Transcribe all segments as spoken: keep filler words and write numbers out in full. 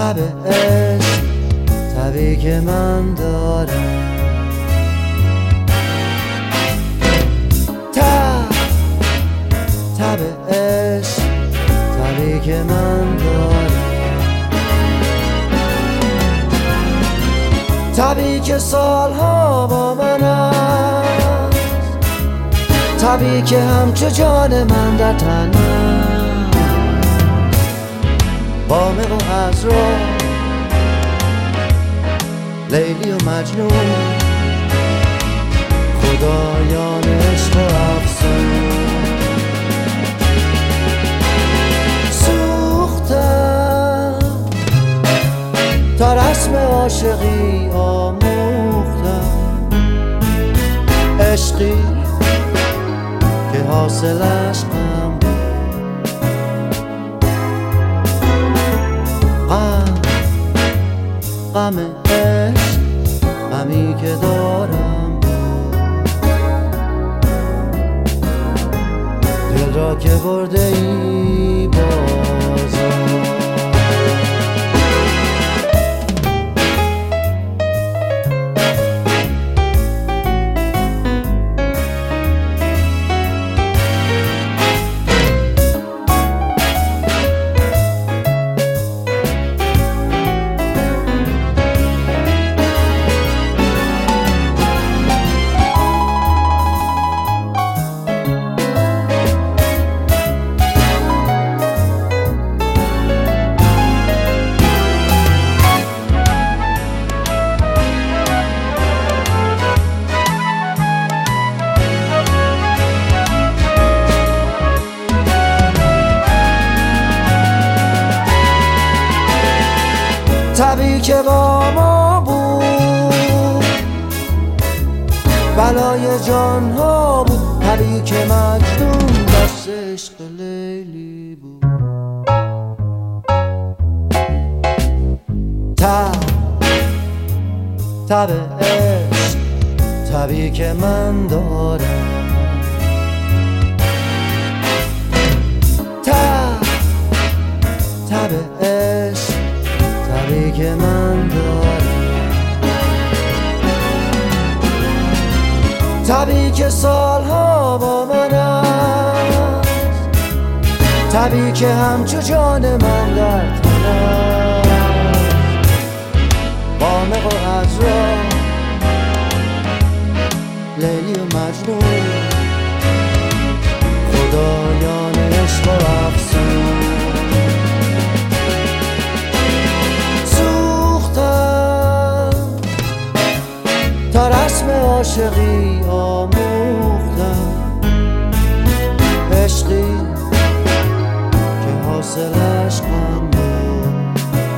تب عشق، تبی که من دارم. تب تب عشق، تبی که من دارم. تبی که سالها با من است، تبی که همچو جان من در تن است. بامق و عذرا، لیلی و مجنون، خدایان عشق و افسون. سوختم تا رسم عاشقی آموختم، عشقی که حاصلش غم بود. غم غم عشق، غمی که دارم بود. دل را که برده ای بازم. تبی که با ما بود، بلای جان ها بود. تبی که مجنون دست عشق لیلی بود. تب تب عشق، تبی که من دارم. تب تب عشق، تبی که من دارم. تبی که سالها با من است، تبی که همچو جان من در تن است. بامق و عذرا، لیلی و مجنون، خدایان عشق و افسون. تا رسم عاشقی آموختم، عشقی که حاصلش غم بود.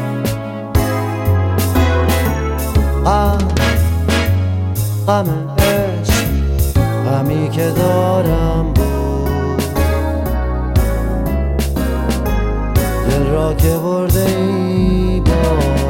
غم غم عشق، غمی که دارم بود. دل را که برده ای باز.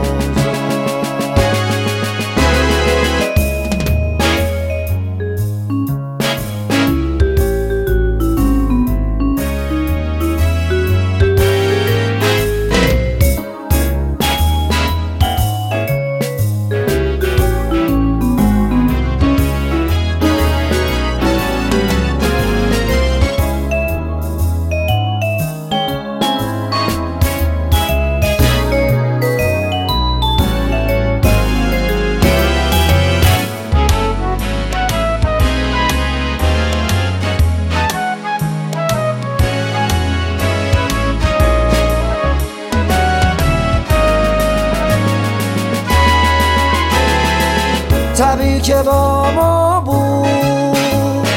تبی که با ما بود،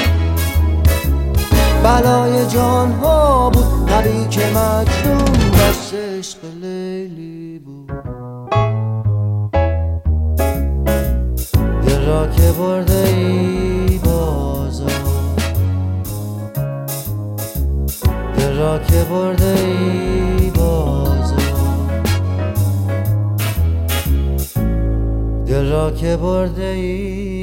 بلای جان ها بود. تبی که مجنون دست عشق لیلی بود. دل را که برده ای بازار، دل را که برده ای بازار. دل را که برده ای